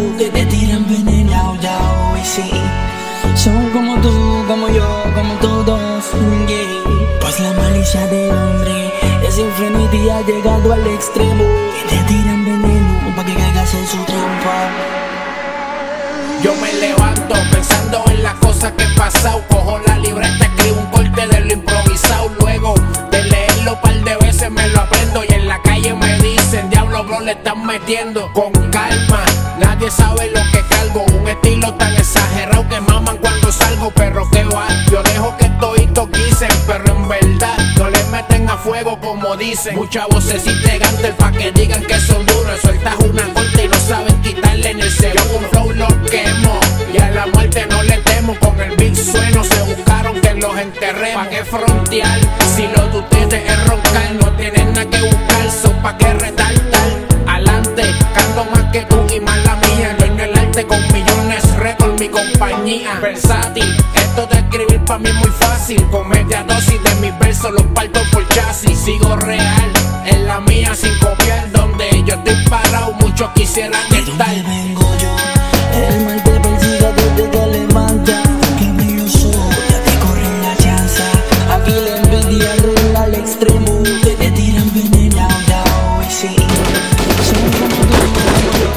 que te tiran veneno, ya hoy sí. Son como tú, como yo, como todos, yeah. Pues la malicia del hombre es infinita y ha llegado al extremo, que te tiran veneno pa' que caigas en su trampa. Yo me levanto pensando en las cosas que he pasado. Cojo la libreta, escribo un corte de lo improvisado. Luego de leerlo un par de veces me lo aprendo. Y en la calle me dicen, diablo bro, le están metiendo. Con calma, nadie sabe lo que cargo. Un estilo tan exagerado que maman cuando salgo. Pero que va, yo dejo que toditos guisen. Pero en verdad no le meten a fuego como dicen. Mucha vocecita gante pa' que digan que son duros. Sueltas una corte y no saben quitarle en el cerebro. Yo un flow lo quemo y a la muerte no le temo. Con el beat sueno, se buscaron que los enterremos. ¿Pa' qué frontear? Si lo de ustedes es roncar, no tienen nada que buscar, son pa' que retar. Adelante, canto más que tú y más la mía. Dueño el arte con millones, récord mi compañía. Versátil, esto de escribir pa' mí es muy fácil. Con media dosis de mis versos los parto por chasis. Sigo real, en la mía sin copiar. Donde yo estoy parado, muchos quisieran ¿De estar. dónde vengo yo? El mal te persigue desde que levanta. Que brilloso, ya te corren la chanza. Aquí la envidia rueda al extremo, que te tiran veneno, ya hoy sí. Son como tú, como yo,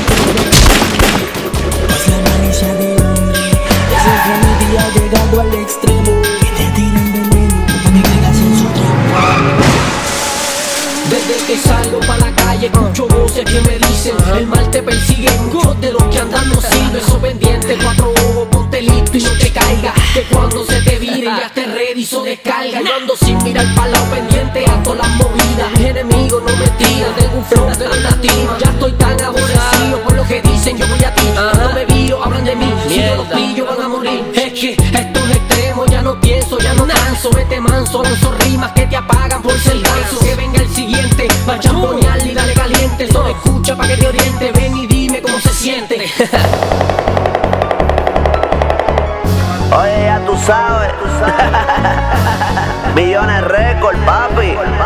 pues la malicia del hombre es infinita y ha llegado al extremo, que te tiran veneno pa' que caigas en su trampa. Desde que salgo pa' la calle escucho voces que me dicen el mal te persigue, muchos de los que andan no sirve. Eso pendiente, 4 ojos, ponte listo y no te caiga, que cuando se te vire ya te ready, so descarga. Yo ando sin mirar pa' lado pendiente a todas las movidas. Mis enemigos no me tiran, tengo un flow de la latina. Ya estoy tan aborrecido por lo que dicen, yo voy a ti. No me viro, hablan de mí, si yo los pillo van a morir. Es que estos extremos ya no pienso, ya no canso. Vete manso, lanzo rimas que te apagan por ser ganso. Que venga el siguiente, va a champonearle y dale caliente. Solo escucha pa' que te oriente, ven y dime cómo se siente. Oye, ya tú sabes. Millones récord, papi.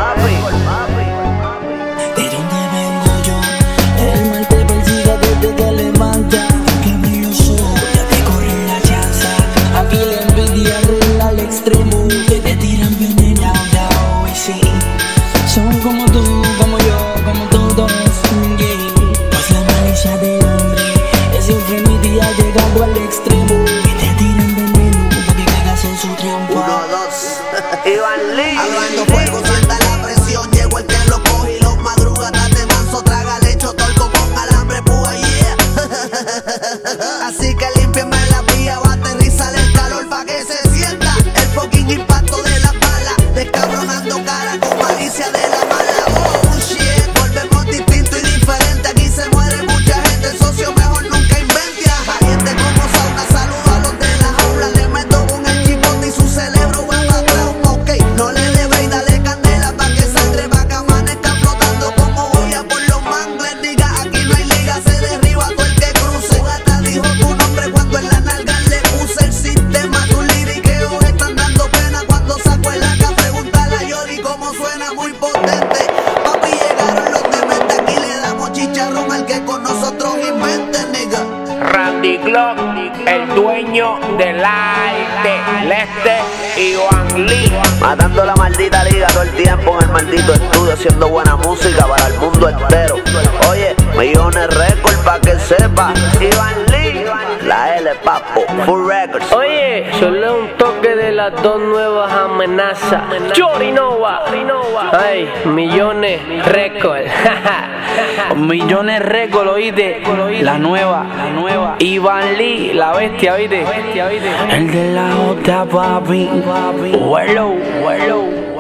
¿De dónde vengo yo? El mal te persigue desde que levanta. Que brilloso, ya te corren la chanza. Aquí la envidia rueda al extremo, que te tiran veneno, ya hoy sí. Son como tú, como yo, como todos, yeah. Pues la malicia del hombre es infinita y ha llegado al extremo, que te tiran veneno pa' que caigas en su trampa. 1, 2, Iván Lee. Hablando fuego, suelta la presión. Llegó el que lo coge y los madruga. Date manso, traga lecho, torco con alambre, púa, yeah. Así que límpiame la vía, va a aterrizar el calor pa' que se sienta el fucking impacto de la bala. Descabronando cara con malicia de la mala. Oh shit, volvemos distinto y diferente. Aquí se muere mucha gente, el socio mejor nunca inventa. Valiente como sauna, saludo a los de la jaula. Le meto con el chipote y su cerebro va para atrás. Ok, no le debe y dale candela pa' que sangre pa' que amanezca flotando como voy a por los mangles. Diga, aquí no hay liga, se derriba todo el que cruce. Gata dijo tu nombre cuando en la nalga le puse el sistema. Tu liriqueo están dando pena cuando saco el AK. Pregúntale a Yori cómo suena, muy potente. Papi, llegaron los dementes, aquí le damos chicharrón al que con nosotros invente, nigga. Randy Glock, el dueño del arte. Leste, Iván Lee. Matando la maldita liga todo el tiempo en el maldito estudio, haciendo buena música para el mundo entero. Oye, millones récord pa' que sepa. Iván Lee, la L, papo, Full Records. Oye, solo un toque de las dos nuevas amenazas. Yorinova, ay, millones récord. Millones récord, oíste. La nueva. Iván Lee, la bestia, oíste. El de la otra, papi. Huelo.